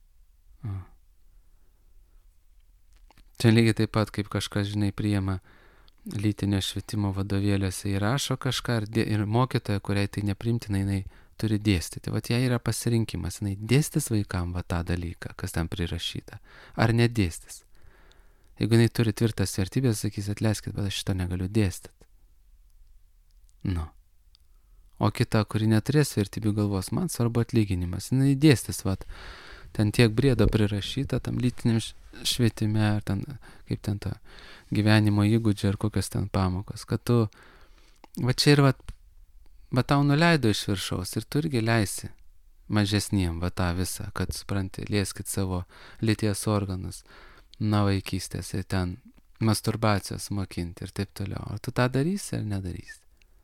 Čia lygiai taip pat, kaip kažkas, žinai, priima lytinio švietimo vadovėliuose įrašo kažką ir mokytoja, kuriai tai neprimtina, jinai turi dėstyti. Vat jai yra pasirinkimas, jinai dėstis vaikam va tą dalyką, kas ten prirašyta, ar nedėstis. Jeigu jinai turi tvirtas vertybės, sakys, atleiskit, bet aš šito negaliu dėstyti. Nu. O kita, kuri neturės vertybių, galvos, man svarbu atlyginimas, jinai dėstis, vat, ten tiek briedo prirašyta, tam lytiniam švietime, ar ten, kaip ten ta gyvenimo įgūdžiai, ar kokios ten pamokos, kad tu, va čia ir va tau nuleido iš viršaus ir tu irgi leisi mažesniem va tą visą, kad supranti, lieskit savo lyties organus nuo vaikystės ir ten masturbacijos mokinti ir taip toliau. Ar tu tą darysi ar nedarysi?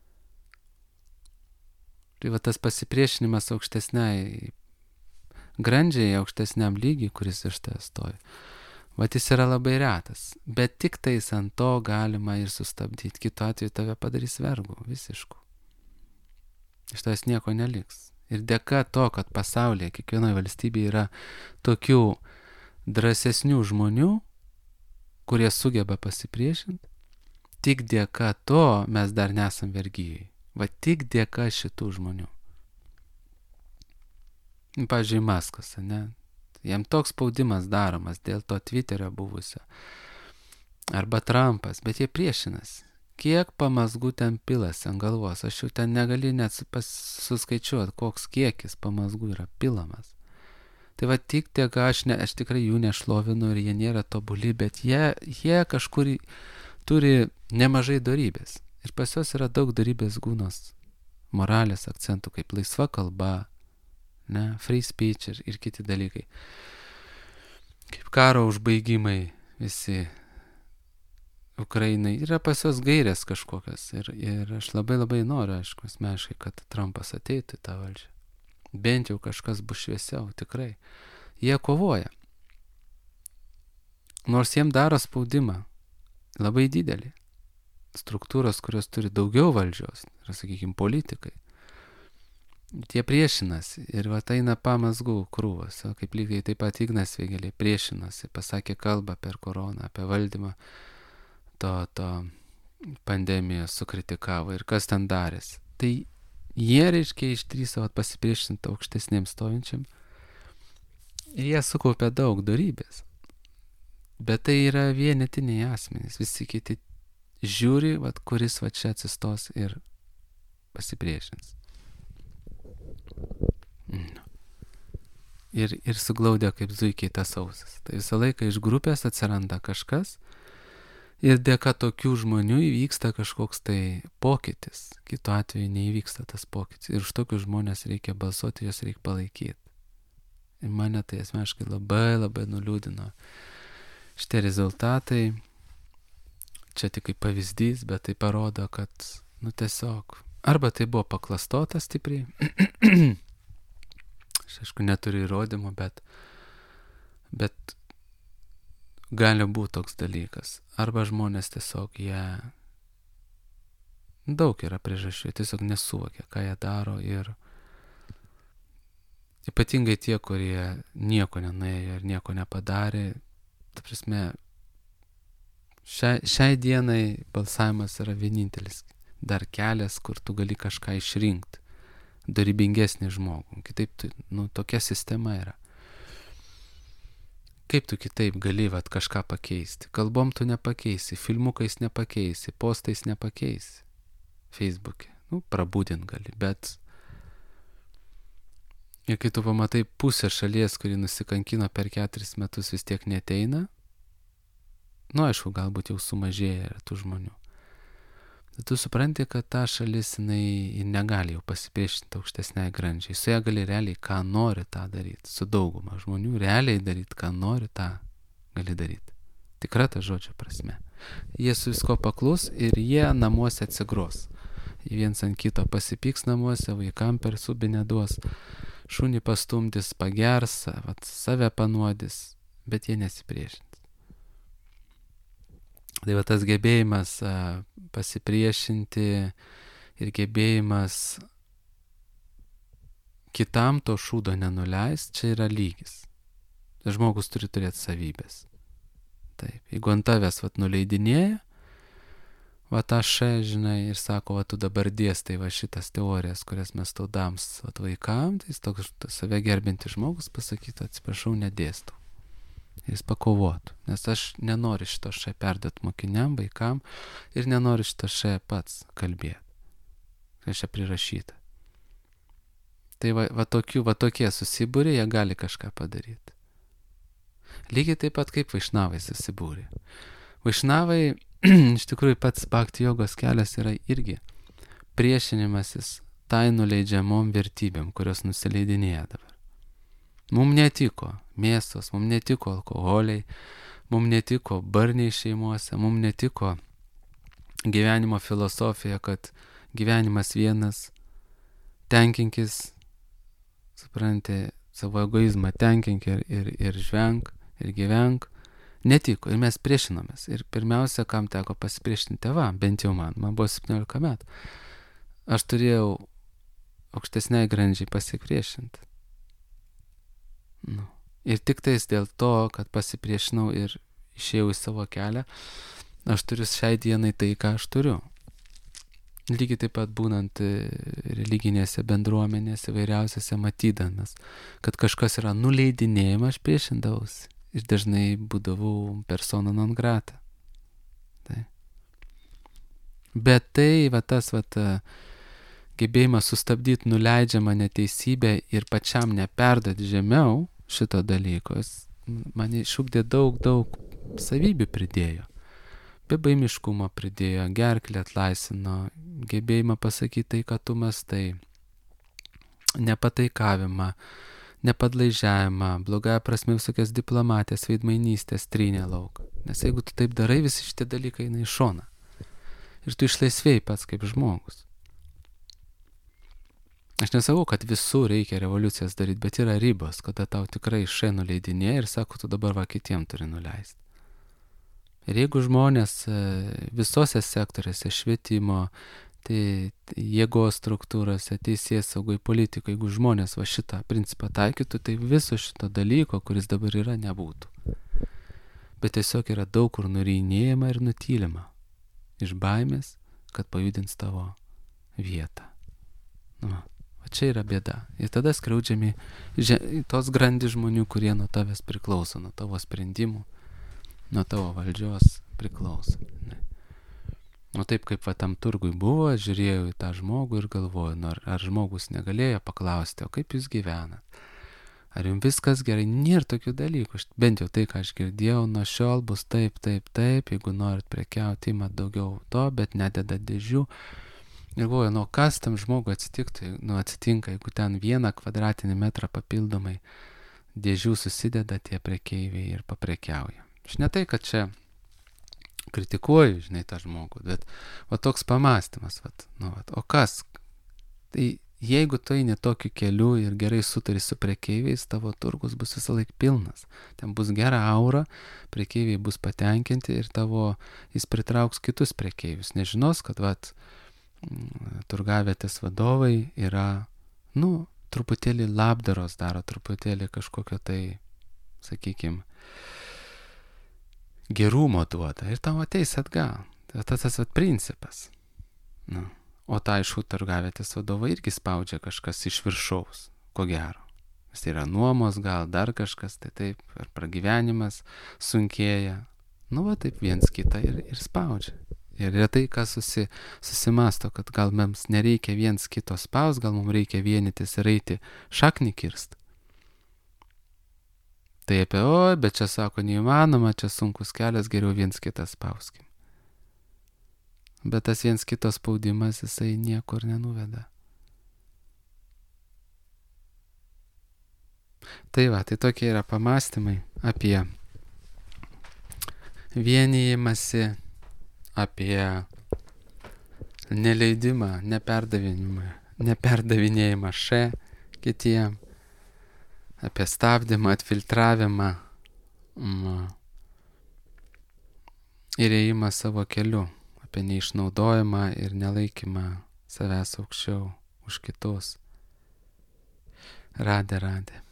Tai va tas pasipriešinimas aukštesniai grandžiai, aukštesniam lygiai, kuris iš tavęs stoja. Vat jis yra labai retas, bet tik tais ant to galima ir sustabdyti. Kitu atveju tave padarys vergu, visišku. Iš tavęs nieko neliks. Ir dėka to, kad pasaulyje, kiekvienoje valstybėje yra tokių drąsesnių žmonių, kurie sugeba pasipriešinti, tik dėka to mes dar nesam vergyjai. Va tik dėka šitų žmonių. Pavyzdžiui, Maskas, ne? Jam toks spaudimas daromas dėl to Twitterio buvusio. Arba Trumpas, bet jie priešinas. Kiek pamazgų ten pilas ant galvos. Aš jau ten negaliu net suskaičiuoti, koks kiekis pamazgų yra pilamas. Tai va tik tiek, aš tikrai jų nešlovinu ir jie nėra tobuli, bet jie kažkur turi nemažai dorybės. Ir pas juos yra daug dorybės gūnos, moralės akcentų, kaip laisva kalba, ne, free speech ir kiti dalykai. Kaip karo užbaigimai visi Ukrainai. Yra pas juos gairės kažkokios. Ir aš labai noriu, aišku, asmeniškai, kad Trumpas ateitų į tą valdžią. Bent jau kažkas bus šviesiau, tikrai. Jie kovoja. Nors jiem daro spaudimą labai didelį. Struktūros, kurios turi daugiau valdžios, yra, sakykime, politikai. Tie priešinasi ir va eina pamazgų krūvas, kaip lygiai taip pat Ignas Vėgėlė priešinasi, pasakė kalbą per koroną apie valdymą to pandemijos, sukritikavo ir kas ten darėsi. Tai jie, reiškia, išdrįso pasipriešinti aukštesniem stovinčiam ir jie sukaupė daug dorybės. Bet tai yra vienetiniai asmenys, visi kiti žiūri, kuris čia atsistos ir pasipriešins. Ir suglaudė kaip zuikiai tas ausas. Tai visą laiką iš grupės atsiranda kažkas ir dėka tokių žmonių įvyksta kažkoks tai pokytis. Kitu atveju neįvyksta tas pokytis. Ir už tokius žmonės reikia balsuoti, juos reikia palaikyti. Ir mane tai asmeniškai labai nuliūdino. Šitie rezultatai, čia tik kaip pavyzdys, bet tai parodo, kad, tiesiog, arba tai buvo paklastota stipriai, aš aišku neturiu įrodymų, bet gali būti toks dalykas. Arba žmonės tiesiog daug yra priežasčių, tiesiog nesuvokia, ką jie daro ir ypatingai tie, kurie nieko nenuėjo ir nieko nepadarė, ta prasme, šiai dienai balsavimas yra vienintelis dar kelias, kur tu gali kažką išrinkti. Dorybingesnį žmogų. Kitaip, tokia sistema yra. Kaip tu kitaip gali kažką pakeisti? Kalbom tu nepakeisi, filmukais nepakeisi, postais nepakeisi. Facebook'e. Prabudint gali, bet ir kai tu pamatai pusę šalies, kuri nusikankino per 4 metus, vis tiek neteina, aišku, galbūt jau sumažėja tų žmonių. tai tu supranti, kad ta šalis jinai negali jau pasipriešinti aukštesniai grandžiai. Su ją gali realiai ką nori tą daryti. Su dauguma žmonių realiai daryti, ką nori tą gali daryti. Tikra ta žodžio prasme. Jie su visko paklus ir jie namuose atsigros. Viens ant kito pasipyks namuose, vaikam per subinę duos, šunį pastumdys, pagers, save panuodys, bet jie nesipriešins. Tai va tas gebėjimas pasipriešinti ir gebėjimas kitam to šūdo nenuleist, čia yra lygis. Žmogus turi turėti savybės. Taip, jeigu ant tavęs nuleidinėja, aš, žinai, ir sako, tu dabar dėstai šitas teorijas, kurias mes tau dams vaikam, tai jis toks save gerbinti žmogus pasakytų, atsiprašau, nedėstau. Ir jis pakovotų, nes aš nenoriu šito perduoti mokiniam, vaikam ir nenoriu šito pats kalbėti. Tai čia prirašyta. Tai tokie susibūrė, jie gali kažką padaryti. Lygiai taip pat kaip vaišnavai susibūrė. Vaišnavai, iš tikrųjų pats bhakti jogos kelias yra irgi priešinimasis tai nuleidžiamom vertybėm, kurios nusileidinėja dabar. Mums netiko mėsos, mums netiko alkoholiai, mums netiko barniai šeimuose, mums netiko gyvenimo filosofija, kad gyvenimas vienas, tenkinkis, supranti, savo egoizmą tenkink ir žvenk, ir gyvenk. Netiko ir mes priešinomės. Ir pirmiausia, kam teko pasipriešinti tėvam, bent jau man buvo 17 metų. Aš turėjau aukštesniai grandžiai pasipriešinti. Ir tik tais dėl to, kad pasipriešinau ir išėjau į savo kelią, aš turiu šiai dienai tai, ką aš turiu. Lygiai taip pat būnant religinėse bendruomenėse, vairiausiose matydamas, kad kažkas yra nuleidinėjama, aš priešindavausi. Ir dažnai būdavau persona non grata. Tai. Bet tai, tas gebėjimas sustabdyti nuleidžiamą neteisybę ir pačiam neperduoti žemiau šito dalyko, man išugdė daug savybių pridėjo. Bebaimiškumą pridėjo, gerklę atlaisvino, gebėjimą pasakyti tai, ką tu mąstai, nepataikavimą, nepadlaižiavimą, blogąją prasme visokias diplomatijas, veidmainystės trynė lauk. Nes jeigu tu taip darai, visi šitie dalykai eina į šoną. Ir tu išlaisvėjai pats kaip žmogus. Aš nesakau, kad visur reikia revoliucijas daryti, bet yra ribos, kada tau tikrai nuleidinėja ir sako, tu dabar kitiem turi nuleisti. Ir jeigu žmonės visose sektoriuose, švietimo, tai jėgos struktūrose, teisėsaugai, politikai, jeigu žmonės šitą principą taikytų, tai viso šito dalyko, kuris dabar yra, nebūtų. Bet tiesiog yra daug kur nurinėjama ir nutylima. Iš baimės, kad pajudins tavo vietą. Čia yra bėda. Ir tada skriaudžiami tos grandys žmonių, kurie nuo tavęs priklauso, nuo tavo sprendimų, nuo tavo valdžios priklauso. Taip kaip tam turgui buvo, žiūrėjau į tą žmogų ir galvoju, ar žmogus negalėjo paklausti, o kaip jūs gyvenat? Ar jums viskas gerai? Nėra tokių dalykų. Bent jau tai, ką aš girdėjau, nuo šiol bus taip, jeigu norit prekiauti, imat daugiau to, bet nededa dėžių. Ir galvoju, kas tam žmogui atsitiktų, atsitinka, jeigu ten 1 kvadratinį metrą papildomai dėžių susideda tie prekeiviai ir paprekiauja. Aš ne tai, kad čia kritikuoju, tą žmogų, bet toks pamastymas, o kas? Tai jeigu tu eini tokiu keliu ir gerai sutari su prekeiviais, tavo turgus bus visą laiką pilnas. Ten bus gera aura, prekeiviai bus patenkinti ir jis pritrauks kitus prekeivius. Nežinos, kad turgavietės vadovai yra, truputėlį labdaros daro, truputėlį kažkokio tai, sakykime, gerumo duoda ir tau ateis atgal. Tai tas principas. O tą aišku, turgavietės vadovai irgi spaudžia kažkas iš viršaus, ko gero. Nes tai yra nuomos, gal dar kažkas, tai taip, ar pragyvenimas sunkėja. Taip viens kitą ir spaudžia. Ir retai kas susimasto, kad gal mums nereikia viens kito spaus, gal mums reikia vienytis ir eiti šaknį kirst. Tai bet čia sako neįmanoma, čia sunkus kelias, geriau viens kitą spauskim. Bet tas viens kitos spaudimas, jisai niekur nenuveda. Tai va, tai tokie yra pamastymai apie vienijimąsi, apie neleidimą, neperdavinėjimą kitiem, apie stabdymą, atfiltravimą ir ėjimą savo keliu, apie neišnaudojimą ir nelaikymą savęs aukščiau už kitus. Radė.